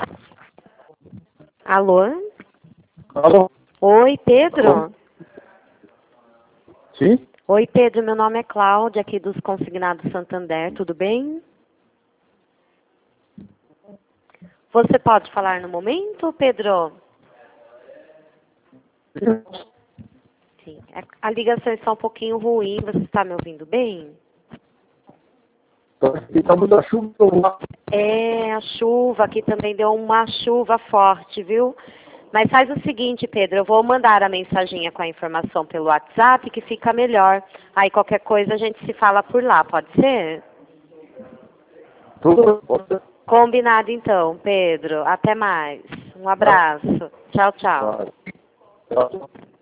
Alô? Alô? Oi, Pedro? Alô? Sim? Oi, Pedro, meu nome é Cláudia, aqui dos Consignados Santander, tudo bem? Você pode falar no momento, Pedro? Sim. A ligação está um pouquinho ruim, você está me ouvindo bem? Está muita chuva lá. É, a chuva, aqui também deu uma chuva forte, viu? Mas faz o seguinte, Pedro, eu vou mandar a mensaginha com a informação pelo WhatsApp, que fica melhor. Aí qualquer coisa a gente se fala por lá, pode ser? Tudo bem? Combinado então, Pedro. Até mais. Um abraço. Tchau, tchau. Tchau.